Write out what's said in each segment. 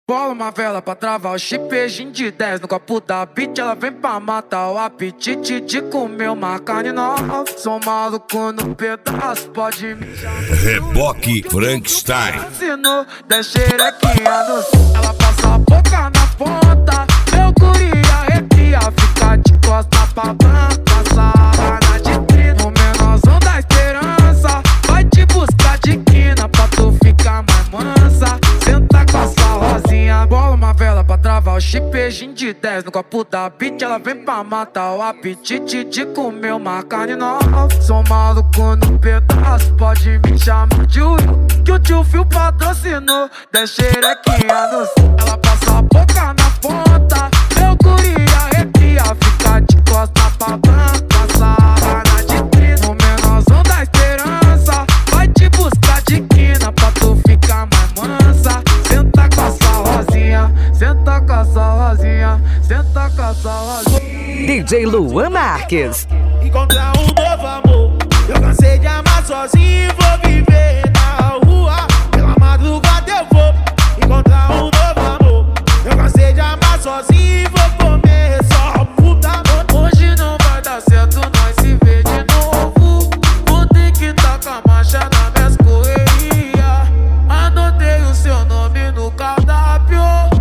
Bola uma vela pra travar o chipejinho de 10 no copo da beat. Ela vem pra matar o apetite de comer uma carne nova. Sou maluco no pedaço, pode me chamar. Reboque Frankenstein. Ensinou, deixa xerequinha no sul. Ela passa a boca na ponta. Meu guri arrepia, fica de costa pra banca. Sarana de trino, no menorzão da esperança. Vai te buscar de quina pra tu ficar mais mansa. Senta com essa rosinha. Bola uma vela pra travar o chipejinho de 10 no copo da beat. Ela vem pra matar o apetite de comer uma carne nova. Sou maluco no pedaço, pode me chamar de Will, que o tio Phil patrocinou. Deixa xerequinha no sul. Ela passa a boca na ponta. Meu guri arrepia, fica de costa pra banca. Sarana de trino, no menorzão da esperança. Vai te buscar de quina pra tu ficar mais mansa. Senta com essa rosinha, senta com essa rosinha, senta com essa rosinha. DJ Luan Marques. Encontrar um novo amor. Eu cansei de amar sozinho e vou viver na rua. Pela madrugada eu vou encontrar um novo amor. Eu cansei de amar sozinho e vou comer só puta. Hoje não vai dar certo, nós se vê de novo. Vou ter que tacar marcha na minhas correria. Anotei o seu nome no cardápio.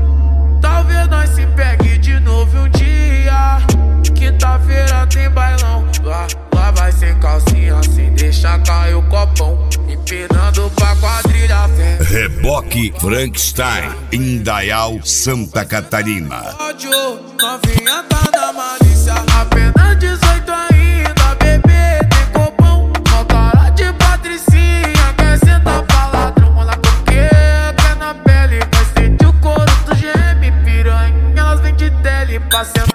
Talvez nós se pegue de novo um dia. Quinta-feira tem bailão. Lá vai sem calcinha, sem deixar cair o copão. Empinando pra quadrilha. Reboque Frankenstein. Indaial, Santa Catarina. Ódio, novinha tá na malícia. Apenas 18 ainda, bebê tem copão. Mó cara de patricinha, quer sentar pra ladrão. Olha porque quer na pele, vai sentir o couro do geme. Piranha, elas vêm de tele pra sentar.